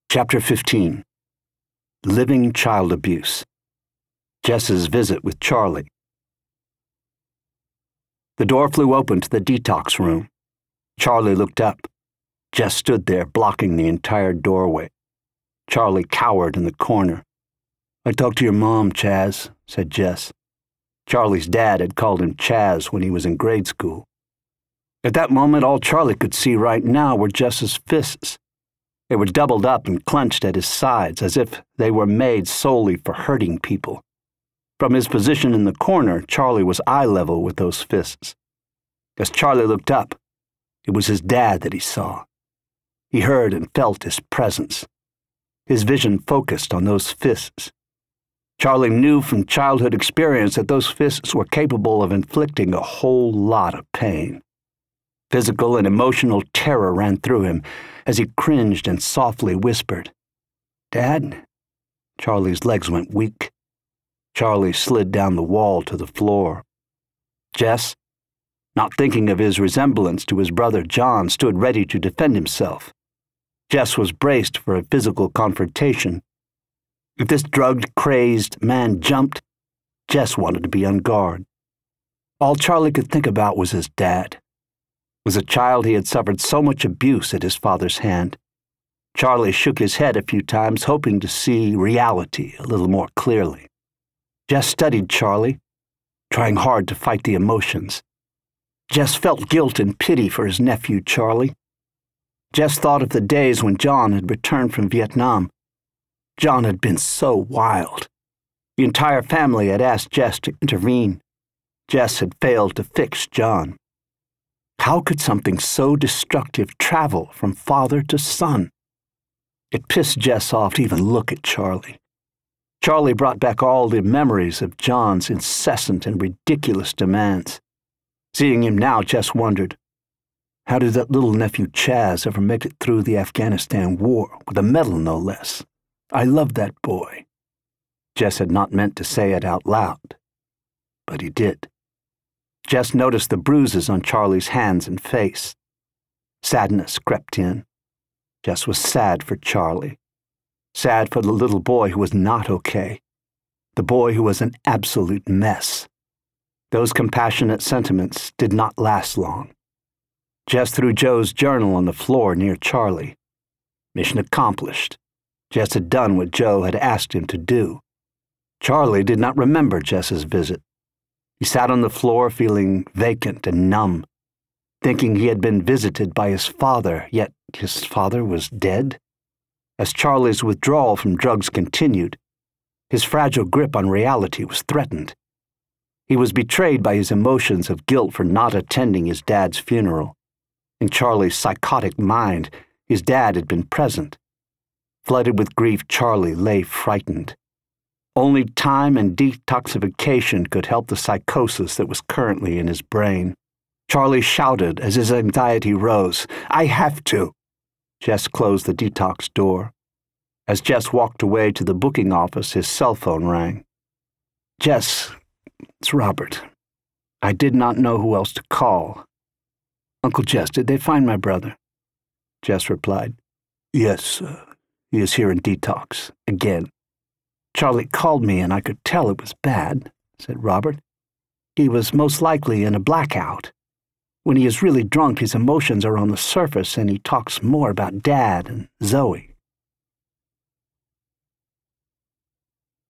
Chapter 15. Living Child Abuse. Jess's Visit with Charlie. The door flew open to the detox room. Charlie looked up. Jess stood there, blocking the entire doorway. Charlie cowered in the corner. "I talked to your mom, Chaz," said Jess. Charlie's dad had called him Chaz when he was in grade school. At that moment, all Charlie could see right now were Jess's fists. They were doubled up and clenched at his sides, as if they were made solely for hurting people. From his position in the corner, Charlie was eye level with those fists. As Charlie looked up, it was his dad that he saw. He heard and felt his presence. His vision focused on those fists. Charlie knew from childhood experience that those fists were capable of inflicting a whole lot of pain. Physical and emotional terror ran through him as he cringed and softly whispered, "Dad?" Charlie's legs went weak. Charlie slid down the wall to the floor. Jess, not thinking of his resemblance to his brother John, stood ready to defend himself. Jess was braced for a physical confrontation. If this drugged, crazed man jumped, Jess wanted to be on guard. All Charlie could think about was his dad. As a child, he had suffered so much abuse at his father's hand. Charlie shook his head a few times, hoping to see reality a little more clearly. Jess studied Charlie, trying hard to fight the emotions. Jess felt guilt and pity for his nephew, Charlie. Jess thought of the days when John had returned from Vietnam. John had been so wild. The entire family had asked Jess to intervene. Jess had failed to fix John. How could something so destructive travel from father to son? It pissed Jess off to even look at Charlie. Charlie brought back all the memories of John's incessant and ridiculous demands. Seeing him now, Jess wondered, how did that little nephew Chaz ever make it through the Afghanistan war, with a medal no less? I love that boy. Jess had not meant to say it out loud, but he did. Jess noticed the bruises on Charlie's hands and face. Sadness crept in. Jess was sad for Charlie. Sad for the little boy who was not okay. The boy who was an absolute mess. Those compassionate sentiments did not last long. Jess threw Joe's journal on the floor near Charlie. Mission accomplished. Jess had done what Joe had asked him to do. Charlie did not remember Jess's visit. He sat on the floor feeling vacant and numb, thinking he had been visited by his father, yet his father was dead. As Charlie's withdrawal from drugs continued, his fragile grip on reality was threatened. He was betrayed by his emotions of guilt for not attending his dad's funeral. In Charlie's psychotic mind, his dad had been present. Flooded with grief, Charlie lay frightened. Only time and detoxification could help the psychosis that was currently in his brain. Charlie shouted as his anxiety rose, "I have to!" Jess closed the detox door. As Jess walked away to the booking office, his cell phone rang. "Jess, it's Robert. I did not know who else to call. Uncle Jess, did they find my brother?" Jess replied, "Yes, he is here in detox, again." "Charlie called me and I could tell it was bad," said Robert. "He was most likely in a blackout. When he is really drunk, his emotions are on the surface and he talks more about Dad and Zoe."